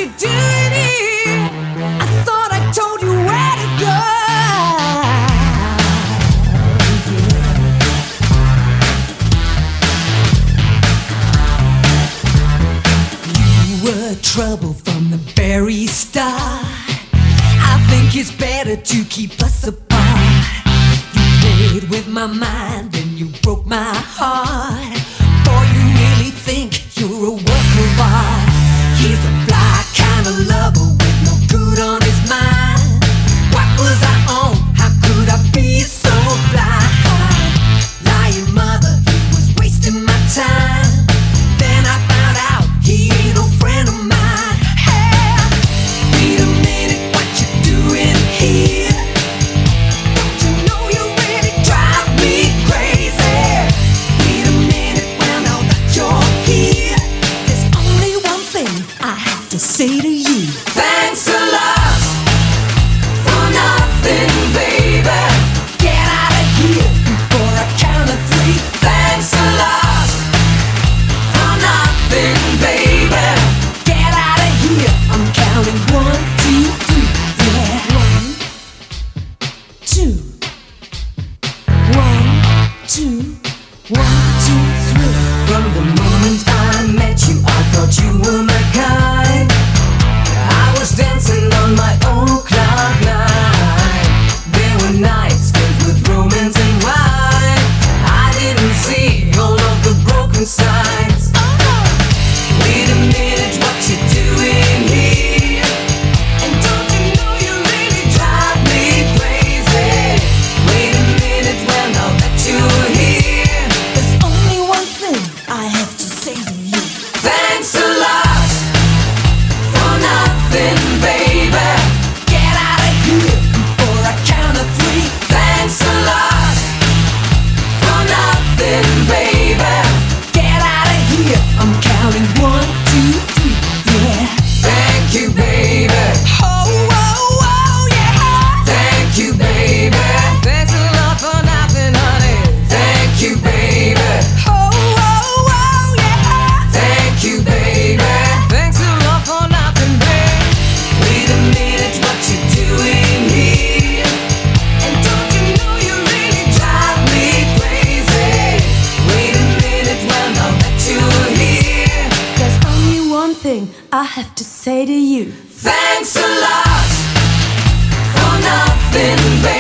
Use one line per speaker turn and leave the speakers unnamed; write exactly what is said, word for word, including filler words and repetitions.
you doing here? I thought I told you where to go. You were trouble from the very start. I think it's better to keep us apart. You played with my mind and you broke my heart. Boy, you really think you're a work of art. He's a fly kind of lover with no good on his mind. What was I on? How could I be so blind? Lying mother, he was wasting my time. Then I found out he ain't no friend of mine. Hey, wait a minute, what you doing here? Don't you know you really drive me crazy? Wait a minute, well now that you're here, there's only one thing I have to say to you. Thanks a lot for nothing, baby. Get out of here before I count to three. Thanks a lot for nothing, baby. Get out of here. I'm counting one, two, three. Yeah. One, two. One, two. One, two, three. From the moment I met you, I thought you were my kind. I was dancing on my own cloud nine. There were nights filled with romance and wine. I didn't see all of the broken sides. Wait a minute, what you doing here? And don't you know you really drive me crazy? Wait a minute, well now that you're here, there's only one thing I have to say to you. Thanks a lot for nothing, baby. Get out of here before I count to three. Thanks a lot for nothing, baby. Get out of here. I'm counting one, two, three. Yeah. Thank you, baby. Oh, oh, oh, yeah. Thank you, baby. Thanks a lot for nothing, honey. Thank you, baby. Oh, oh, oh, yeah. Thank you, baby. Thanks a lot for nothing, babe. Wait a minute, what you doing here? And don't you know you really drive me crazy? Wait a minute, well now that you're here, there's only one thing I have to say to you. Thanks a lot for nothing, baby.